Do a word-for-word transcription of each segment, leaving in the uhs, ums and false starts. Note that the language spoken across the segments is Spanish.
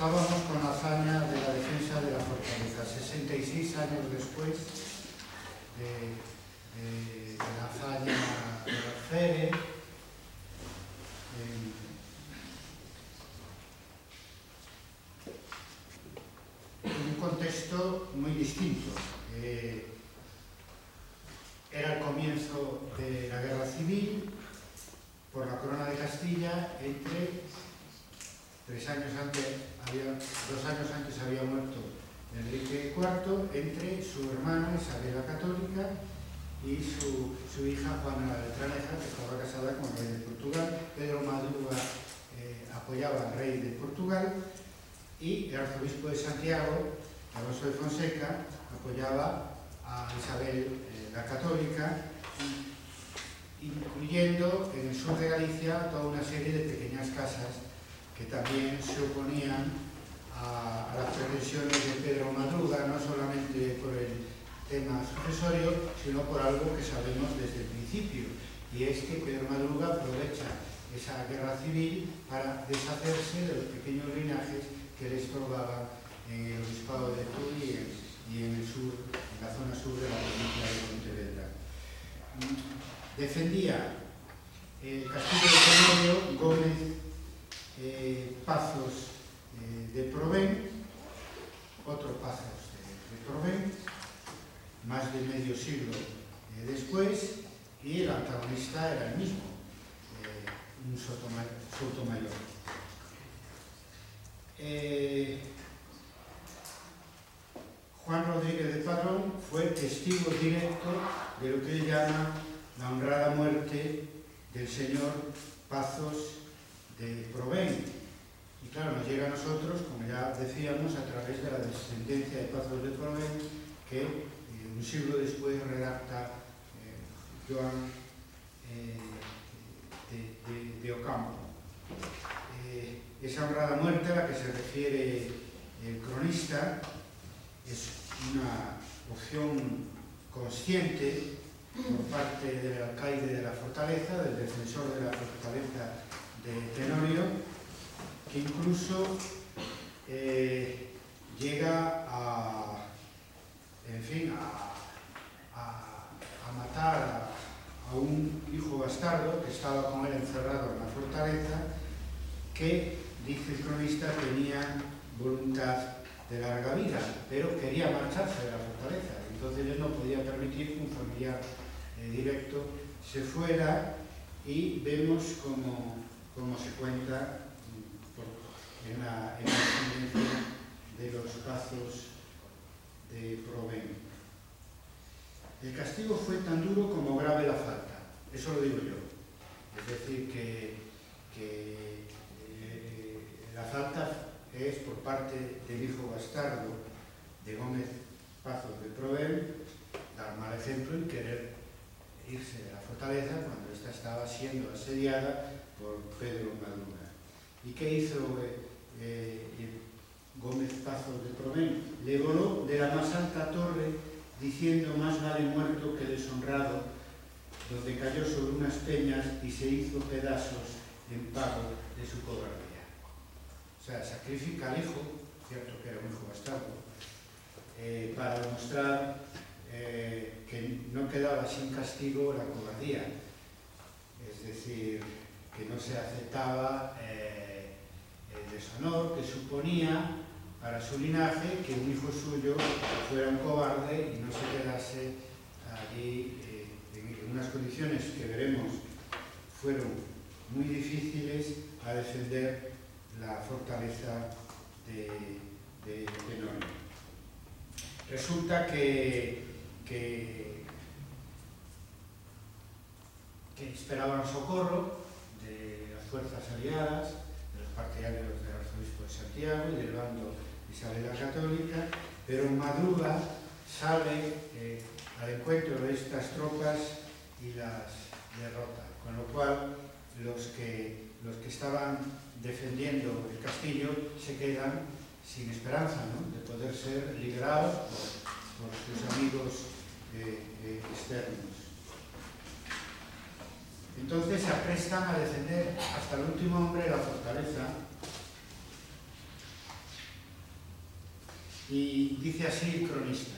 estábamos con la hazaña de la defensa de la fortaleza, sesenta y seis años después de, de, de la hazaña de Alférez. En, en un contexto muy distinto. Eh, era el comienzo de la guerra civil por la corona de Castilla. Entre tres años antes, había, dos años antes había muerto Enrique cuarto, entre su hermana Isabel la Católica y su, su hija Juana la Beltraneja, que estaba casada con el rey de Portugal. Pedro Madruga eh, apoyaba al rey de Portugal, y el arzobispo de Santiago, Alonso de Fonseca, apoyaba a Isabel eh, la Católica, incluyendo en el sur de Galicia toda una serie de pequeñas casas que también se oponían a, a las pretensiones de Pedro Madruga, no solamente por el tema sucesorio, sino por algo que sabemos desde el principio, y es que Pedro Madruga aprovecha esa guerra civil para deshacerse de los pequeños linajes que le estorbaban en el obispado de Tuy y en, y en el sur, en la zona sur de la provincia de Pontevedra. Defendía el castillo de Tenorio Gómez eh, Pazos eh, de Provén, otro Pazos de, de Provén, más de medio siglo eh, después, y el antagonista era el mismo, eh, un Sotomayor. Eh, Juan Rodríguez de Padrón fue testigo directo de lo que él llama la honrada muerte del señor Pazos de Provén. Y claro, nos llega a nosotros, como ya decíamos, a través de la descendencia de Pazos de Provén, que eh, un siglo después redacta eh, Joan eh, de, de, de Ocampo. Eh, esa honrada muerte a la que se refiere el cronista es una opción consciente por parte del alcaide de la fortaleza, del defensor de la fortaleza de Tenorio, que incluso eh, llega a, en fin, a, a, a matar a, a un hijo bastardo que estaba con él encerrado en la fortaleza, que, dice el cronista, tenía voluntad de larga vida, pero quería marcharse de la fortaleza. Entonces él no podía permitir que un familiar eh, directo se fuera, y vemos cómo, cómo se cuenta por, en la descendencia de los Pazos de Provén. El castigo fue tan duro como grave la falta, eso lo digo yo. Es decir, que, que eh, la falta es por parte del hijo bastardo de Gómez Pazos de Provén, dar mal ejemplo y querer irse de la fortaleza cuando ésta estaba siendo asediada por Pedro Madruga. ¿Y qué hizo eh, eh, Gómez Pazos de Provén? Le voló de la más alta torre diciendo: más vale muerto que deshonrado, donde cayó sobre unas peñas y se hizo pedazos en pago de su cobardía. O sea, sacrifica al hijo, cierto que era un hijo bastardo, eh, para demostrar eh, que no quedaba sin castigo la cobardía. Es decir, que no se aceptaba eh, el deshonor que suponía para su linaje que un hijo suyo fuera un cobarde y no se quedase allí eh, en unas condiciones que veremos fueron muy difíciles a defender la fortaleza de, de Tenorio. Resulta que, que, que esperaban socorro de las fuerzas aliadas, de los partidarios del arzobispo de Santiago y del bando de Isabel la Católica, pero Madruga sale eh, al encuentro de estas tropas y las derrota, con lo cual los que, los que estaban defendiendo el castillo se quedan sin esperanza, ¿no?, de poder ser liberados por, por sus amigos eh, eh, externos. Entonces se aprestan a defender hasta el último hombre la fortaleza, Y dice así el cronista: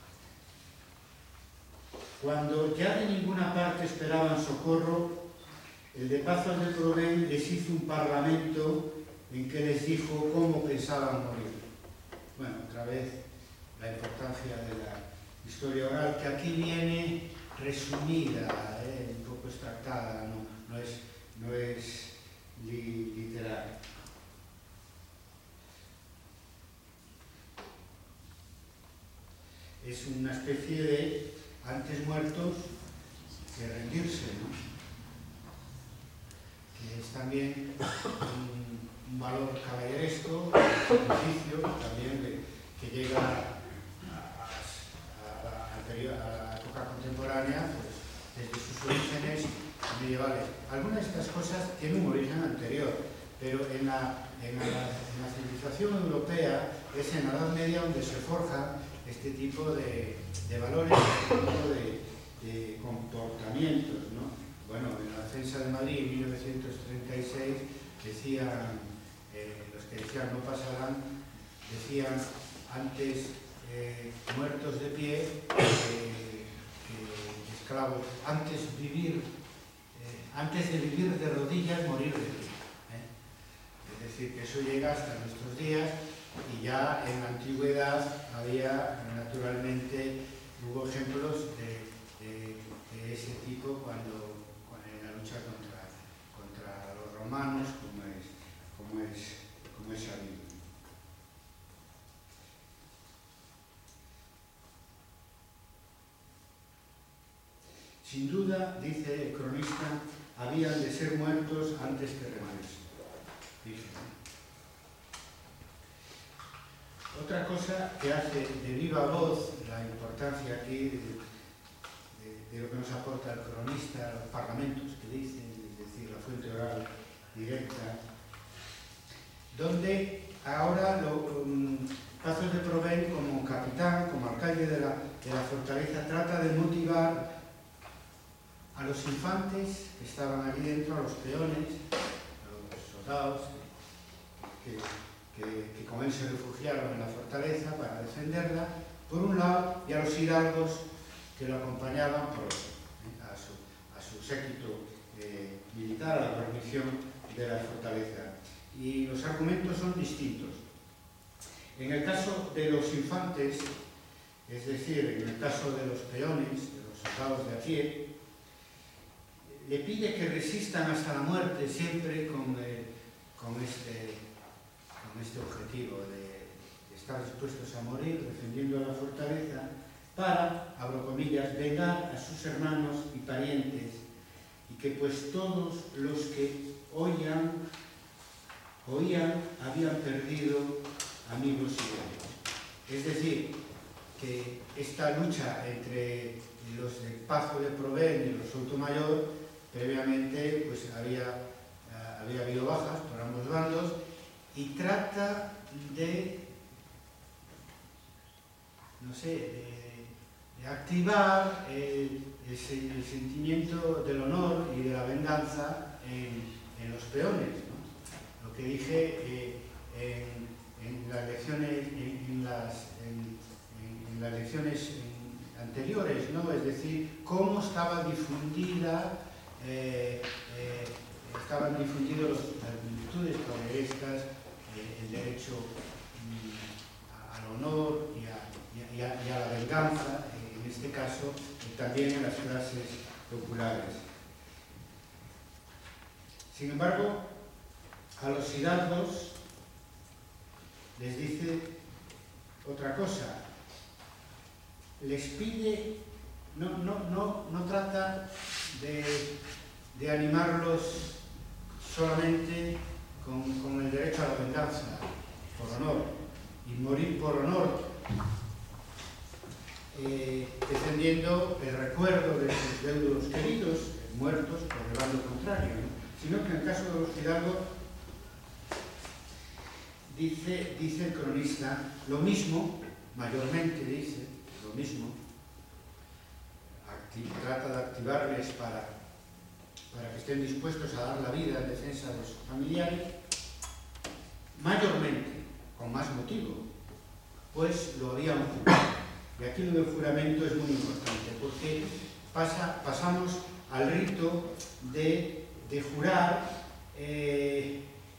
cuando ya de ninguna parte esperaban socorro, el de Pazos de Provén les hizo un parlamento en que les dijo cómo pensaban morir. Bueno, otra vez la importancia de la historia oral, que aquí viene resumida, eh, un poco extractada, no, no es, no es li, literal. Es una especie de antes muertos que rendirse, ¿no? Que es también un, un valor caballeresco, un sacrificio también de, que llega a, a, a, anterior, a la época contemporánea, pues, desde sus orígenes medievales. Algunas de estas cosas tienen un origen anterior, pero en la, en la, en la civilización europea es en la Edad Media donde se forjan este tipo de, de valores, este tipo de, de comportamientos, ¿no? Bueno, en la defensa de Madrid en mil novecientos treinta y seis decían, eh, los que decían no pasarán, decían antes eh, muertos de pie eh, que esclavos, antes vivir, eh, antes de vivir de rodillas, morir de pie. ¿eh? Es decir, que eso llega hasta nuestros días. Y ya en la antigüedad había, naturalmente, hubo ejemplos de, de, de ese tipo cuando, cuando en la lucha contra, contra los romanos, como es, como es, como es sabido. Sin duda, dice el cronista, habían de ser muertos antes que rendirse. Dice. Otra cosa que hace de viva voz la importancia aquí de, de, de lo que nos aporta el cronista, los parlamentos que dicen, es decir, la fuente oral directa, donde ahora lo, um, Pazos de Provén, como capitán, como alcalde de la, de la fortaleza, trata de motivar a los infantes que estaban aquí dentro, a los peones, a los soldados que, que, que con él se refugiaron en la fortaleza para defenderla, por un lado, y a los hidalgos que lo acompañaban por otro, ¿eh? a, su, a su séquito eh, militar, a la guarnición de la fortaleza. Y los argumentos son distintos. En el caso de los infantes, es decir, en el caso de los peones, de los soldados de a pie, le pide que resistan hasta la muerte siempre con, eh, con, este, con este objetivo de, de estar dispuestos a morir defendiendo la fortaleza para, abro comillas, vengar a sus hermanos y parientes y que pues todos los que oían, oían habían perdido amigos y amigos. Es decir, que esta lucha entre los de Pazo de Provén y los Sotomayor, previamente pues había, uh, había habido bajas por ambos bandos y trata de, no sé, de, de activar el, ese, el sentimiento del honor y de la venganza en, en los peones, ¿no? Lo que dije eh, en, en las lecciones, en, en las, en, en, en las lecciones anteriores, ¿no? Es decir, cómo estaba difundida Eh, eh, estaban difundidos las virtudes caballerescas, eh, el derecho mm, al honor y a, y, a, y a la venganza, eh, en este caso, eh, también en las clases populares. Sin embargo, a los hidalgos les dice otra cosa. Les pide, no, no, no, no trata de, de animarlos solamente con, con el derecho a la venganza, por honor, y morir por honor, eh, defendiendo el recuerdo de sus deudos queridos, muertos por el bando contrario, ¿no? Sino que en el caso de los hidalgos, dice, dice el cronista, lo mismo, mayormente dice, lo mismo, trata de activarles para, para que estén dispuestos a dar la vida en defensa de sus familiares, mayormente, con más motivo, pues lo habían jurado. Y aquí lo del juramento es muy importante, porque pasa, pasamos al rito de, de jurar, eh,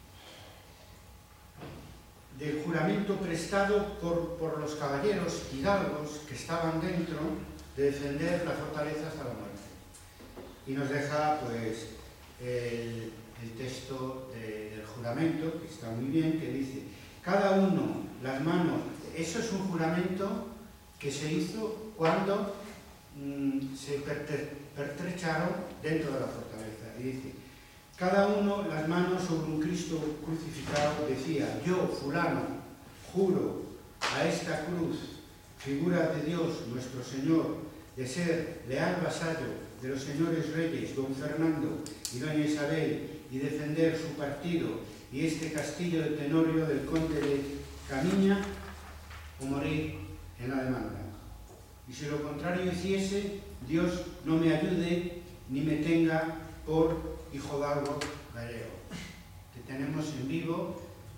del juramento prestado por, por los caballeros hidalgos que estaban dentro de defender la fortaleza hasta la muerte. Y nos deja pues el, el texto de, del juramento, que está muy bien, que dice: cada uno, las manos. Eso es un juramento que se hizo cuando mmm, se pertrecharon dentro de la fortaleza. Y dice: cada uno, las manos sobre un Cristo crucificado, decía: yo, fulano, juro a esta cruz, figura de Dios nuestro Señor, de ser leal vasallo de los señores reyes, don Fernando y doña Isabel, y defender su partido y este castillo de Tenorio del conde de Camiña, o morir en la demanda. Y si lo contrario hiciese, Dios no me ayude ni me tenga por hijo de algo gallego. Que tenemos en vivo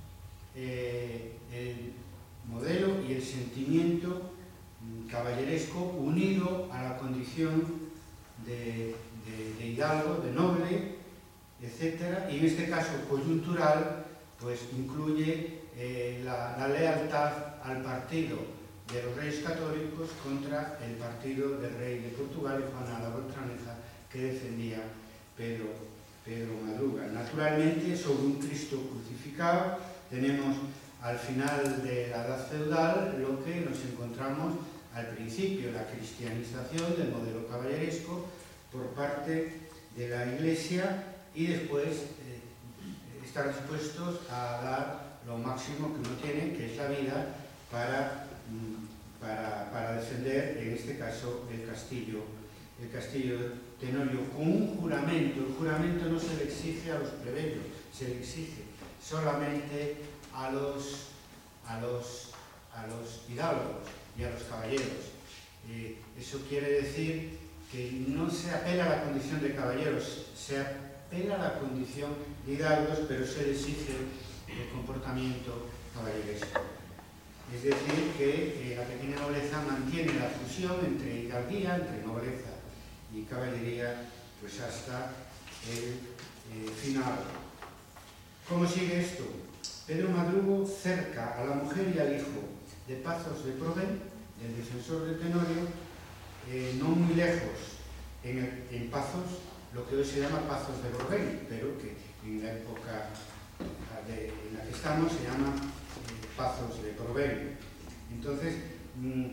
eh, el modelo y el sentimiento caballeresco unido a la condición de, de, de hidalgo, de noble, etcétera. Y en este caso coyuntural, pues incluye eh, la, la lealtad al partido de los reyes católicos contra el partido del rey de Portugal y Juana la Beltraneja, que defendía Pedro, Pedro Madruga. Naturalmente, sobre un Cristo crucificado, tenemos al final de la Edad Feudal lo que nos encontramos al principio, la cristianización del modelo caballeresco por parte de la Iglesia, y después eh, estar dispuestos a dar lo máximo que uno tiene, que es la vida, para, para, para defender, en este caso, el castillo, el castillo de Tenorio, con un juramento. El juramento no se le exige a los plebeyos, se le exige solamente a los, a los, a los hidalgos y a los caballeros. Eh, eso quiere decir que no se apela a la condición de caballeros, se apela a la condición de hidalgos, pero se le exige el comportamiento caballeresco. Es decir, que eh, la pequeña nobleza mantiene la fusión entre hidalguía, entre nobleza y caballería, pues hasta el eh, final. ¿Cómo sigue esto? Pedro Madrugo cerca a la mujer y al hijo de Pazos de Provén, del defensor de Tenorio, eh, no muy lejos, en, el, en Pazos, lo que hoy se llama Pazos de Provén, pero que en la época de, en la que estamos se llama eh, Pazos de Provén. Entonces, mmm,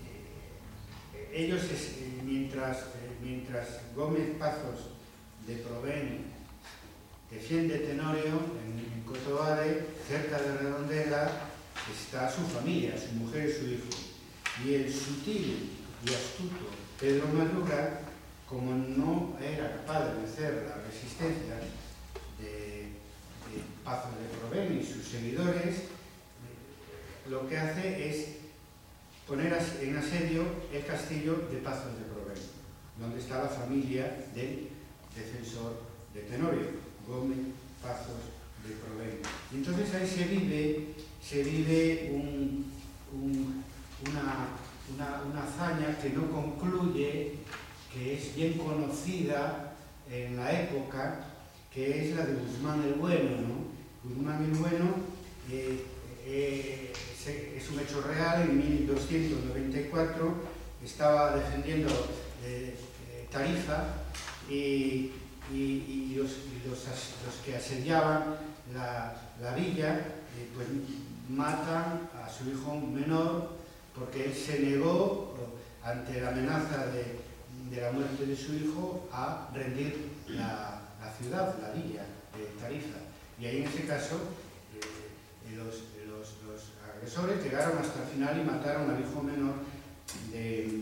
eh, ellos, eh, mientras, eh, mientras Gómez Pazos de Provén defiende Tenorio, en, en Cotoade, cerca de Redondela, está su familia, su mujer y su hijo. Y el sutil y astuto Pedro Madruga, como no era capaz de vencer la resistencia de, de Pazos de Provén y sus seguidores, lo que hace es poner en asedio el castillo de Pazos de Provén, donde está la familia del defensor de Tenorio, Gómez Pazos de Provén. Y entonces ahí se vive, se vive un, un, una, una, una hazaña que no concluye, que es bien conocida en la época, que es la de Guzmán el Bueno, ¿no? Guzmán el Bueno eh, eh, es un hecho real. En mil doscientos noventa y cuatro estaba defendiendo eh, eh, Tarifa y, y, y, los, y los, los que asediaban la, la villa eh, pues matan a su hijo menor porque él se negó ante la amenaza de, de la muerte de su hijo a rendir la, la ciudad, la villa de Tarifa. Y ahí en ese caso eh, los, los, los agresores llegaron hasta el final y mataron al hijo menor de,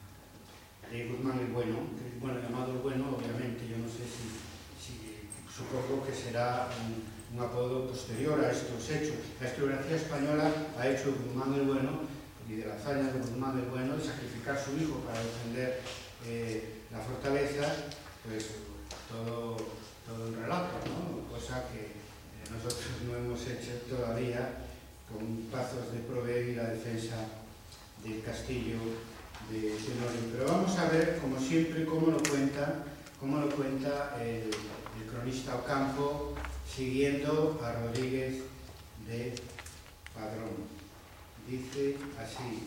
de Guzmán el Bueno, que, bueno, llamado el Bueno, obviamente, yo no sé si, si supongo que será un, un apodo posterior a estos hechos. La historiografía española ha hecho Guzmán el Bueno, y de la hazaña de Guzmán el Bueno, de sacrificar a su hijo para defender eh, la fortaleza, pues todo, todo un relato, ¿no? Cosa que eh, nosotros no hemos hecho todavía con Pazos de Provén y la defensa del castillo de Tenorio. Pero vamos a ver, como siempre, cómo lo cuenta, cómo lo cuenta el, el cronista Ocampo, siguiendo a Rodríguez de Padrón. Dice así: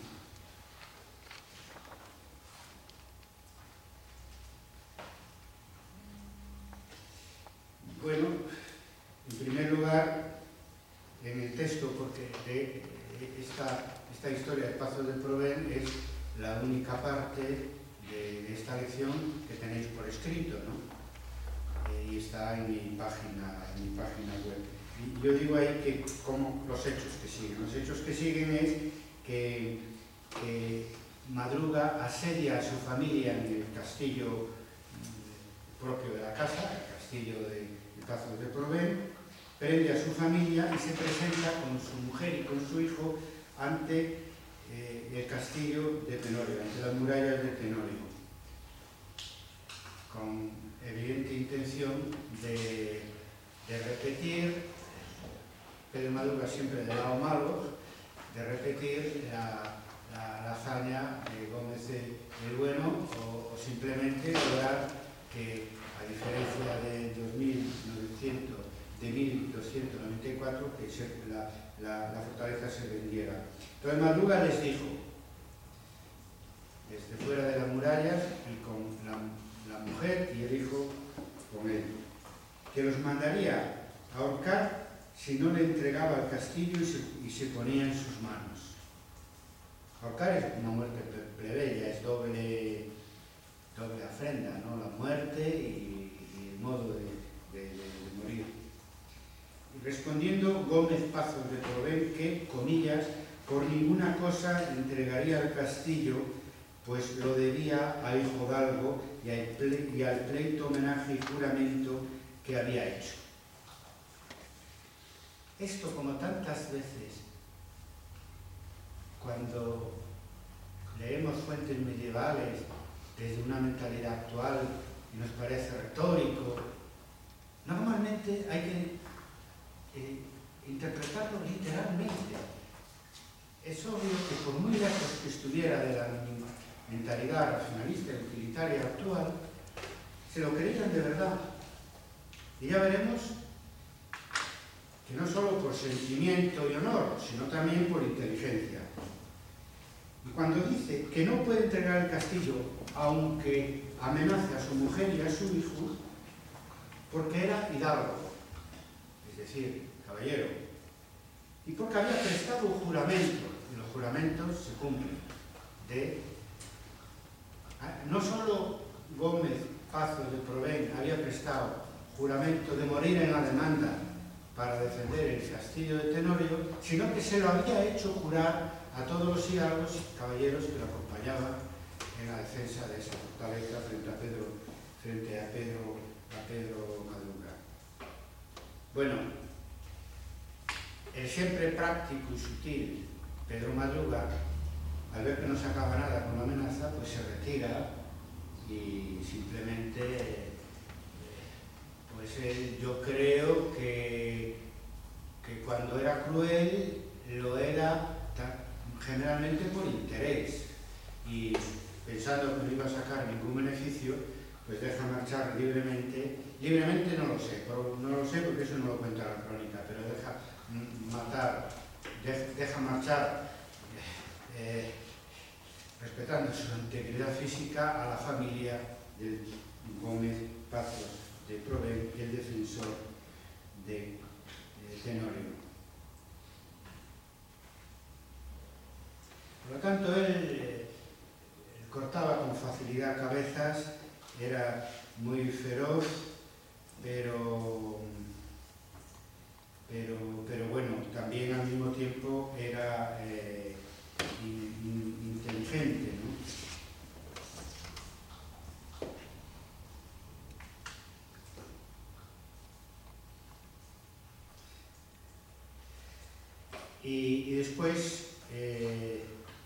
bueno, en primer lugar, en el texto, porque de esta, esta historia de Pazos de Provén es la única parte de, de esta lección que tenéis por escrito, ¿no? Eh, y está en mi página, en mi página web. Y yo digo ahí que como los hechos que siguen. Los hechos que siguen es que, que Madruga asedia a su familia en el castillo propio de la casa, el castillo de, de Pazos de Provén, prende a su familia y se presenta con su mujer y con su hijo ante eh, el castillo de Tenorio, ante las murallas de Tenorio, con evidente intención de, de repetir, Pedro Madruga siempre del lado malo, de repetir la, la, la hazaña de Gómez el Bueno, o, o simplemente lograr que, a diferencia de dos mil novecientos, de mil doscientos noventa y cuatro, que se, la, la, la fortaleza se vendiera. Entonces Madruga les dijo, desde fuera de las murallas y con la, la mujer y el hijo con él, que los mandaría a ahorcar si no le entregaba el castillo y se, y se ponía en sus manos. Ahorcar es una muerte plebeya, es doble, doble afrenta, ¿no? La muerte y, y el modo de, de, de, de morir. Y respondiendo Gómez Pazos de Provén que, comillas, por ninguna cosa entregaría el castillo, pues lo debía a Hijodalgo y al, ple, y al pleito, homenaje y juramento que había hecho. Esto, como tantas veces, cuando leemos fuentes medievales desde una mentalidad actual y nos parece retórico, normalmente hay que eh, interpretarlo literalmente. Es obvio que por muy lejos que estuviera de la mentalidad racionalista y utilitaria actual, se lo creían de verdad. Y ya veremos que no solo por sentimiento y honor, sino también por inteligencia. Y cuando dice que no puede entregar el castillo, aunque amenace a su mujer y a su hijo, porque era hidalgo, es decir, caballero, y porque había prestado un juramento, y los juramentos se cumplen, de... No solo Gómez Pazos de Provén había prestado juramento de morir en la demanda para defender el castillo de Tenorio, sino que se lo había hecho jurar a todos los hidalgos y caballeros que lo acompañaban en la defensa de esa fortaleza frente a Pedro, frente a Pedro, a Pedro Madruga. Bueno, el siempre práctico y sutil Pedro Madruga, al ver que no sacaba nada con la amenaza, pues se retira y simplemente... Pues él, yo creo que, que cuando era cruel lo era generalmente por interés y pensando que no iba a sacar ningún beneficio, pues deja marchar libremente. Libremente no lo sé, no lo sé porque eso no lo cuenta la crónica, pero deja matar, de, deja marchar eh, respetando su integridad física a la familia de Gómez Pazos de Provén, el defensor de, de Tenorio. Por lo tanto, él eh, cortaba con facilidad cabezas, era muy feroz, pero, pero, pero bueno, también al mismo tiempo era eh, in, in, inteligente, ¿no? Y, y después eh,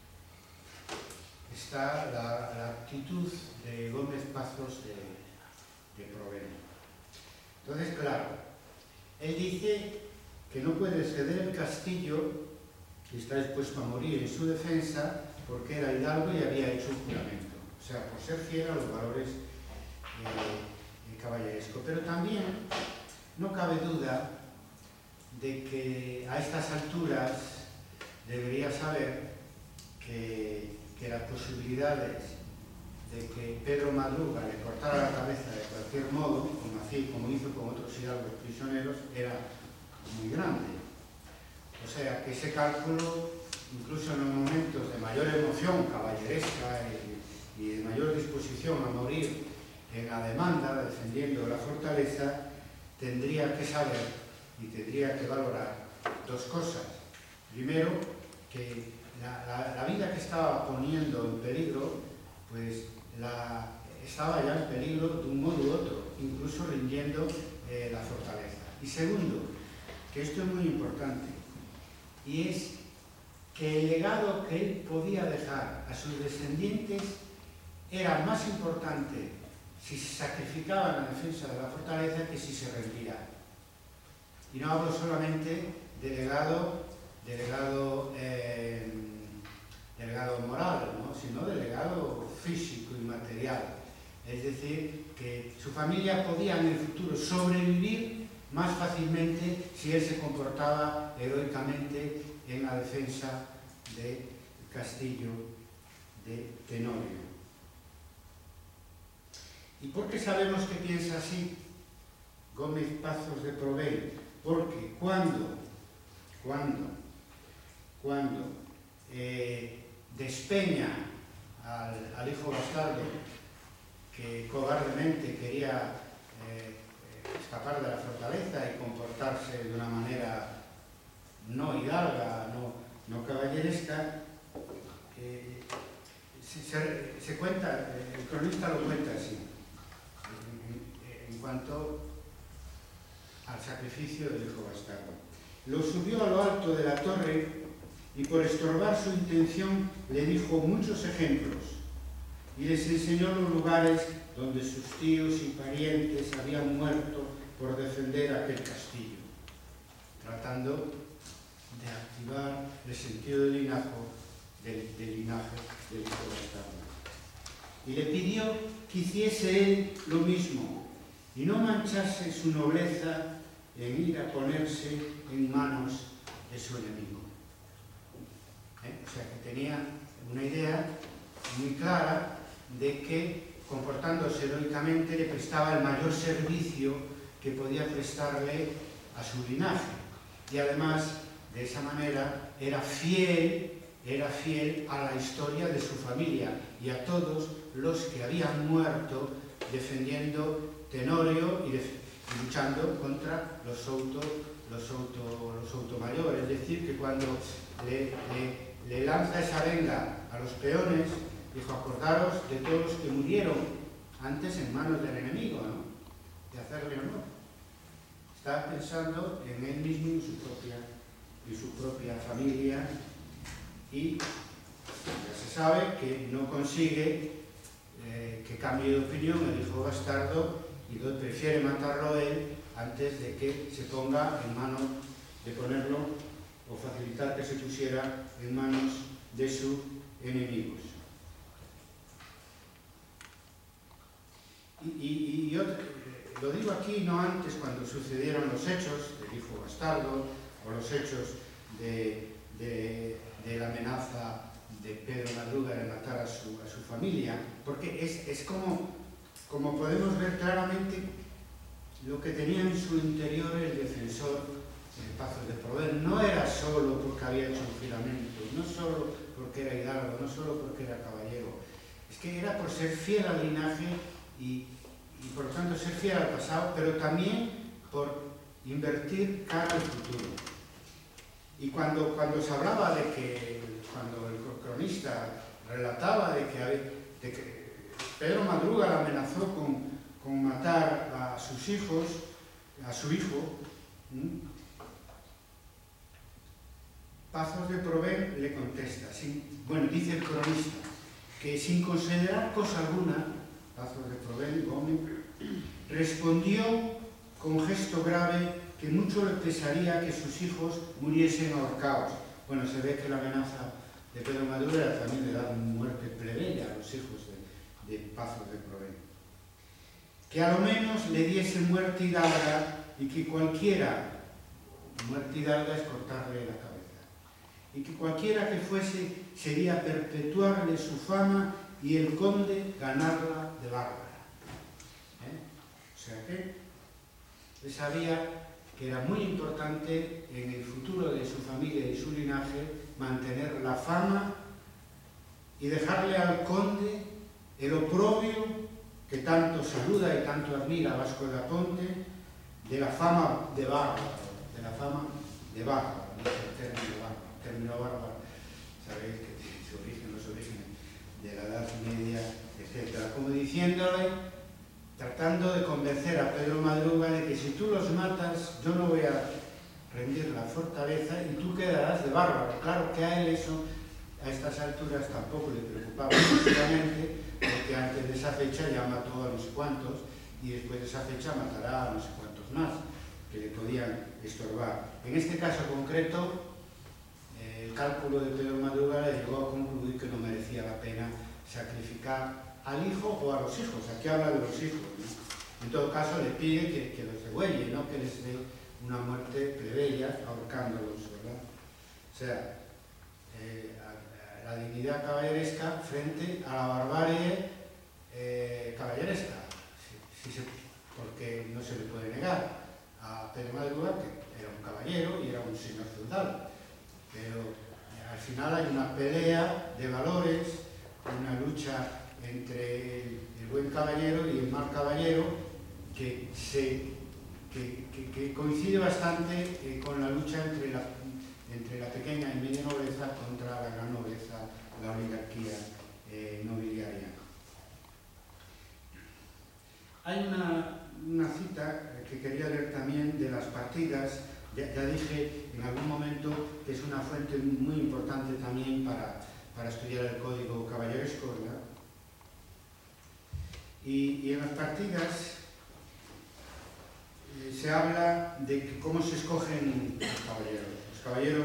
está la, la actitud de Gómez Pazos de, de Provén. Entonces, claro, él dice que no puede ceder el castillo y está dispuesto a morir en su defensa porque era hidalgo y había hecho un juramento. O sea, por ser fiel a los valores eh, caballerescos. Pero también no cabe duda de que a estas alturas debería saber que, que las posibilidades de que Pedro Madruga le cortara la cabeza de cualquier modo, como, así, como hizo con otros hidalgos prisioneros, era muy grande. O sea, que ese cálculo, incluso en los momentos de mayor emoción caballeresca y, y de mayor disposición a morir en la demanda, defendiendo la fortaleza, tendría que saber y tendría que valorar dos cosas. Primero, que la, la, la vida que estaba poniendo en peligro, pues la, estaba ya en peligro de un modo u otro, incluso rindiendo eh, la fortaleza. Y segundo, que esto es muy importante, y es que el legado que él podía dejar a sus descendientes era más importante si se sacrificaba en la defensa de la fortaleza que si se rendía. Y no hablo solamente de legado, de legado, eh, de legado moral, ¿no? Sino de legado físico y material. Es decir, que su familia podía en el futuro sobrevivir más fácilmente si él se comportaba heroicamente en la defensa del castillo de Tenorio. ¿Y por qué sabemos que piensa así Gómez Pazos de Provell? Porque cuando, cuando, cuando eh, despeña al, al hijo bastardo que cobardemente quería eh, escapar de la fortaleza y comportarse de una manera no hidalga, no, no caballeresca, eh, se, se, se cuenta, el cronista lo cuenta así, en, en cuanto al sacrificio del hijo bastardo. Lo subió a lo alto de la torre y por estorbar su intención le dijo muchos ejemplos y les enseñó los lugares donde sus tíos y parientes habían muerto por defender aquel castillo, tratando de activar el sentido del linaje del, del linaje del hijo bastardo. Y le pidió que hiciese él lo mismo y no manchase su nobleza en ir a ponerse en manos de su enemigo. ¿Eh? O sea, que tenía una idea muy clara de que, comportándose heroicamente, le prestaba el mayor servicio que podía prestarle a su linaje. Y además, de esa manera, era fiel, era fiel a la historia de su familia y a todos los que habían muerto defendiendo Tenorio y, y luchando contra los Souto, los Souto, los Soutomayor. Es decir, que cuando le, le, le lanza esa venga a los peones, dijo: acordaros de todos los que murieron antes en manos del enemigo, ¿no? De hacerle honor. Está pensando en él mismo y en su propia, en su propia familia, y ya se sabe que no consigue eh, que cambie de opinión el hijo bastardo y prefiere matarlo él antes de que se ponga en manos, de ponerlo o facilitar que se pusiera en manos de sus enemigos. Y, y, y yo lo digo aquí no antes, cuando sucedieron los hechos del hijo bastardo o los hechos de, de, de la amenaza de Pedro Madruga de matar a su, a su familia, porque es, es como, como podemos ver claramente lo que tenía en su interior el defensor de Pazos de Provell. No era solo porque había hecho un juramento, no solo porque era hidalgo, no solo porque era caballero, es que era por ser fiel al linaje y, y por lo tanto ser fiel al pasado, pero también por invertir cara al futuro. Y cuando, cuando se hablaba de que, cuando el cronista relataba de que, de que Pedro Madruga la amenazó con, con matar a sus hijos, a su hijo, ¿m? Pazos de Provell le contesta, sin, bueno, dice el cronista, que sin considerar cosa alguna, Pazos de Provell, Gómez, respondió con gesto grave que mucho le pesaría que sus hijos muriesen ahorcados, Bueno, se ve que la amenaza de Pedro Madruga era también de dar muerte plebeya a los hijos de, de Pazos de Provén. Que a lo menos le diese muerte hidalga, y que cualquiera, muerte hidalga es cortarle la cabeza, y que cualquiera que fuese sería perpetuarle su fama y el conde ganarla de bárbara. ¿Eh? O sea que él sabía que era muy importante en el futuro de su familia y su linaje mantener la fama y dejarle al conde el oprobio que tanto saluda y tanto admira Vasco de Aponte, de la fama de bárbaro, de la fama de bárbaro, no es el término bárbaro, el término bárbaro, sabéis que tiene su origen, los orígenes de la Edad Media, etcétera. Como diciéndole, tratando de convencer a Pedro Madruga de que si tú los matas, yo no voy a rendir la fortaleza y tú quedarás de bárbaro. Claro que a él eso, a estas alturas, tampoco le preocupaba excesivamente, porque antes de esa fecha ya mató a no sé cuantos y después de esa fecha matará a no sé cuantos más que le podían estorbar. En este caso concreto, eh, el cálculo de Pedro Madruga le llegó a concluir que no merecía la pena sacrificar al hijo o a los hijos. Aquí habla de los hijos, ¿no? En todo caso le pide que, que los degüelle, no que les dé una muerte plebeya ahorcándolos, ¿verdad? O sea, eh, a, a la dignidad caballeresca frente a la barbarie eh, caballeresca, sí, sí se, porque no se le puede negar a Pedro Madruga que era un caballero y era un señor feudal, pero eh, al final hay una pelea de valores, una lucha entre el, el buen caballero y el mal caballero que, se, que, que, que coincide bastante eh, con la lucha entre la, entre la pequeña y media nobleza contra la gran nobleza, la oligarquía eh, nobiliaria. Hay una, una cita que quería leer también de las partidas, ya, ya dije en algún momento que es una fuente muy importante también para, para estudiar el código caballeresco, ¿verdad? Y, y en las partidas eh, se habla de que cómo se escogen los caballeros. Los caballeros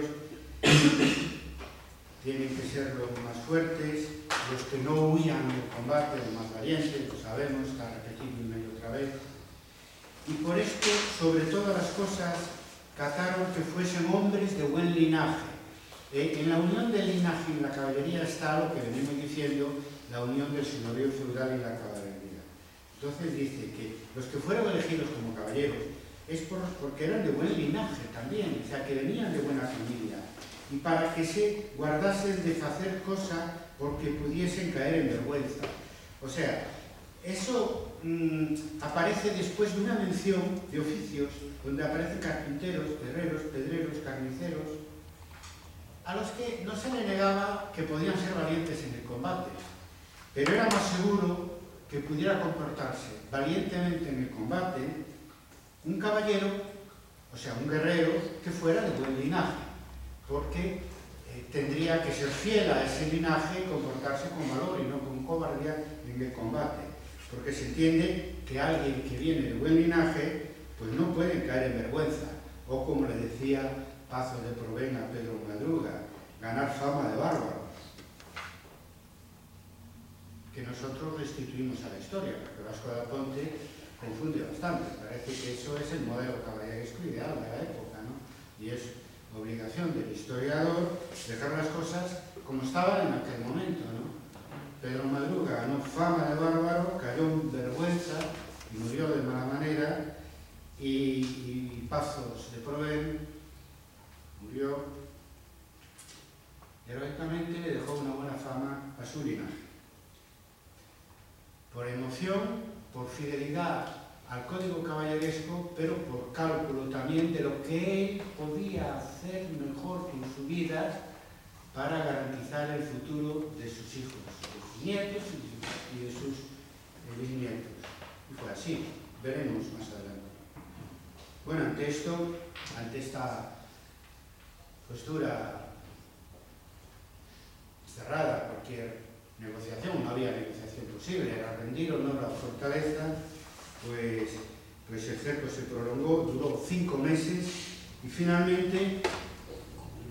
tienen que ser los más fuertes, los que no huyan del combate, los más valientes, lo sabemos, está repetido una y otra vez. Y por esto, sobre todas las cosas, cataron que fuesen hombres de buen linaje. Eh, en la unión del linaje y la caballería está lo que venimos diciendo, la unión del señorío feudal y la caballería. Entonces dice que los que fueron elegidos como caballeros es por, porque eran de buen linaje también, o sea, que venían de buena familia, y para que se guardasen de hacer cosa porque pudiesen caer en vergüenza. O sea, eso mmm, aparece después de una mención de oficios, donde aparecen carpinteros, herreros, pedreros, carniceros, a los que no se le negaba que podían ser valientes en el combate, pero era más seguro que pudiera comportarse valientemente en el combate un caballero, o sea, un guerrero que fuera de buen linaje, porque eh, tendría que ser fiel a ese linaje y comportarse con valor y no con cobardía en el combate, porque se entiende que alguien que viene de buen linaje pues no puede caer en vergüenza, o como le decía Pazos de Provén a Pedro Madruga, ganar fama de bárbaro, que nosotros restituimos a la historia, porque Vasco de Aponte confunde bastante. Parece que eso es el modelo caballeresco ideal de la época, ¿no? Y es obligación del historiador dejar las cosas como estaban en aquel momento, ¿no? Pedro Madruga ganó fama de bárbaro, cayó en vergüenza y murió de mala manera, y, y Pazos de Provén murió heroicamente y le dejó una buena fama a su linaje. Por emoción, por fidelidad al código caballeresco, pero por cálculo también de lo que él podía hacer mejor con su vida para garantizar el futuro de sus hijos, de sus nietos y de sus eh, bisnietos. Y fue así, veremos más adelante. Bueno, ante esto, ante esta postura cerrada, cualquier negociación, no había negociación posible, era rendir o no la fortaleza, pues, pues el cerco se prolongó, duró cinco meses y finalmente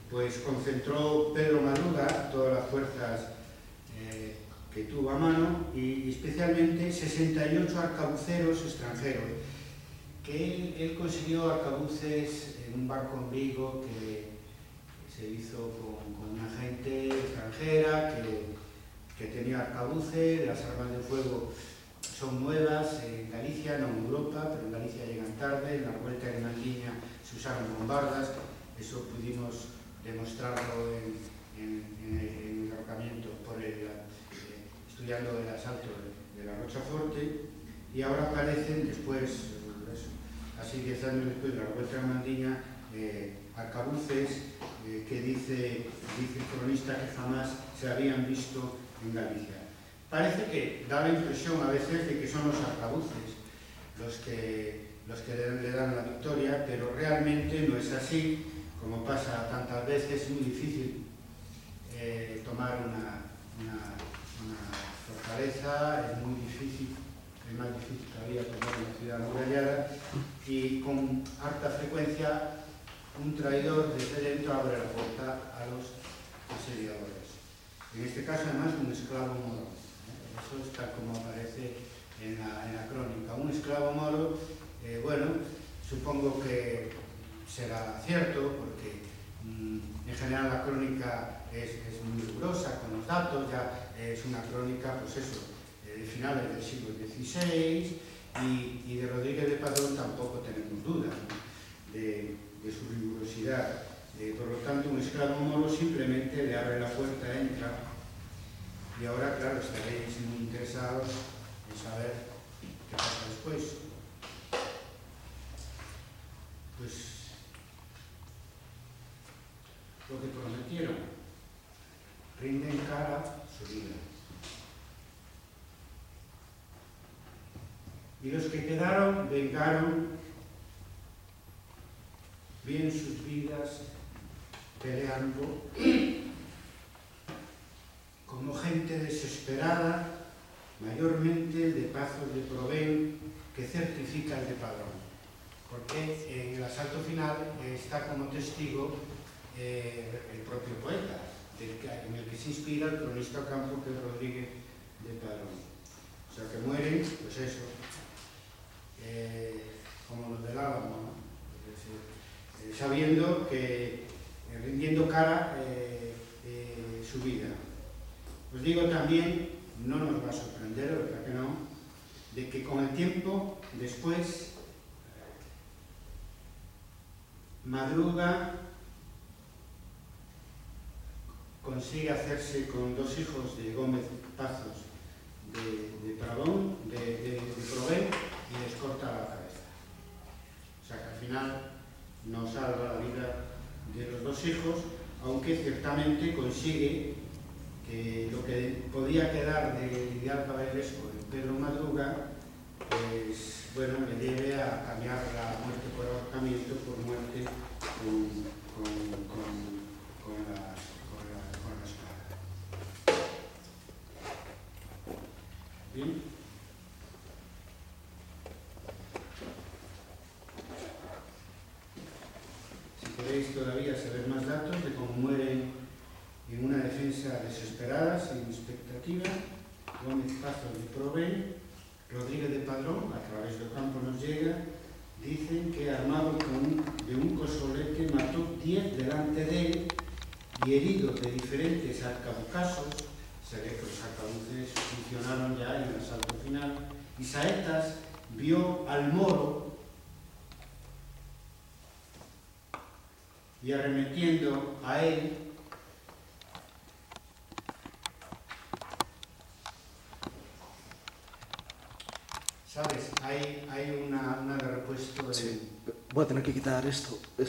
pues concentró Pedro Madruga todas las fuerzas eh, que tuvo a mano y especialmente sesenta y ocho arcabuceros extranjeros, que él, él consiguió arcabuces en un barco en Vigo que, que se hizo con, con una gente extranjera que, que tenía arcabuces. Las armas de fuego son nuevas en Galicia, no en Europa, pero en Galicia llegan tarde. En la Vuelta de Mandiña se usaron bombardas, eso pudimos demostrarlo en, en, en, el, en el ahorcamiento por el, eh, estudiando el asalto de, de la Rochaforte, y ahora aparecen después, eso, así diez años después de la Vuelta de Mandiña, eh, arcabuces eh, que dice, dice el cronista que jamás se habían visto en Galicia. Parece que da la impresión a veces de que son los arcabuces los que, los que le dan la victoria, pero realmente no es así. Como pasa tantas veces, es muy difícil eh, tomar una, una, una fortaleza, es muy difícil, es más difícil todavía tomar una ciudad amurallada, y con harta frecuencia un traidor desde dentro abre la puerta a los asediadores. En este caso, además, un esclavo moro. Eso está como aparece en la, en la crónica. Un esclavo moro, eh, bueno, supongo que será cierto, porque mmm, en general la crónica es, es muy rigurosa con los datos, ya es una crónica, pues eso, eh, de finales del siglo dieciséis, y, y de Rodríguez de Padrón tampoco tenemos dudas, ¿no?, de, de su rigurosidad. Eh, por lo tanto, un esclavo moro simplemente le abre la puerta, entra. Y ahora, claro, estaréis muy interesados en saber qué pasa después. Pues lo que prometieron, rinden cara su vida. Y los que quedaron vengaron bien sus vidas peleando como gente desesperada, mayormente de Pazos de Provén, que certifica el de Padrón. Porque en el asalto final está como testigo eh, el propio poeta, del que, en el que se inspira el cronista Ocampo, que es Rodríguez de Padrón. O sea, que mueren, pues eso, eh, como los del Álamo, ¿no? Eh, sabiendo que, eh, rindiendo cara eh, eh, su vida. Os digo también, no nos va a sorprender, ¿verdad que no?, de que con el tiempo, después, Madruga consigue hacerse con dos hijos de Gómez Pazos de, de Pradón, de, de, de Provén, y les corta la cabeza. O sea que al final no salva la vida de los dos hijos, aunque ciertamente consigue que lo que podía quedar de ideal caballeresco de Pedro Madruga, pues bueno, le lleve a cambiar la muerte por ahorcamiento por muerte con, con, con, con, la, con, la, con la espada. Bien. Si queréis todavía saber más datos de cómo mueren en una defensa desesperada, sin expectativa, Gómez Pazos de Provén, Rodríguez de Padrón, a través del campo nos llega, dicen que armado con, de un cosolete mató diez delante de él, y heridos de diferentes arcabucasos, se ve que los arcabuces funcionaron ya en el asalto final, y Saetas vio al moro y arremetiendo a él, ¿sabes? Hay, hay una, una de repuesto de... Sí. Voy a tener que quitar esto.